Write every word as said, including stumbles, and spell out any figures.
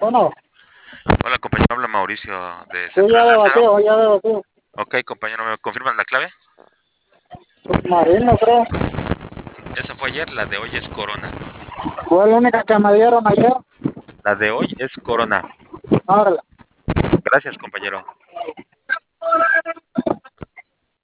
Bueno, Hola, compañero, habla Mauricio de sí, ya Central Lázaro. debatió, ya debatió. Ok, compañero, ¿me confirman la clave? Submarino, creo. Esa fue ayer, la de hoy es Corona. Fue la única que me dieron ayer. La de hoy es Corona. Órale. Gracias, compañero.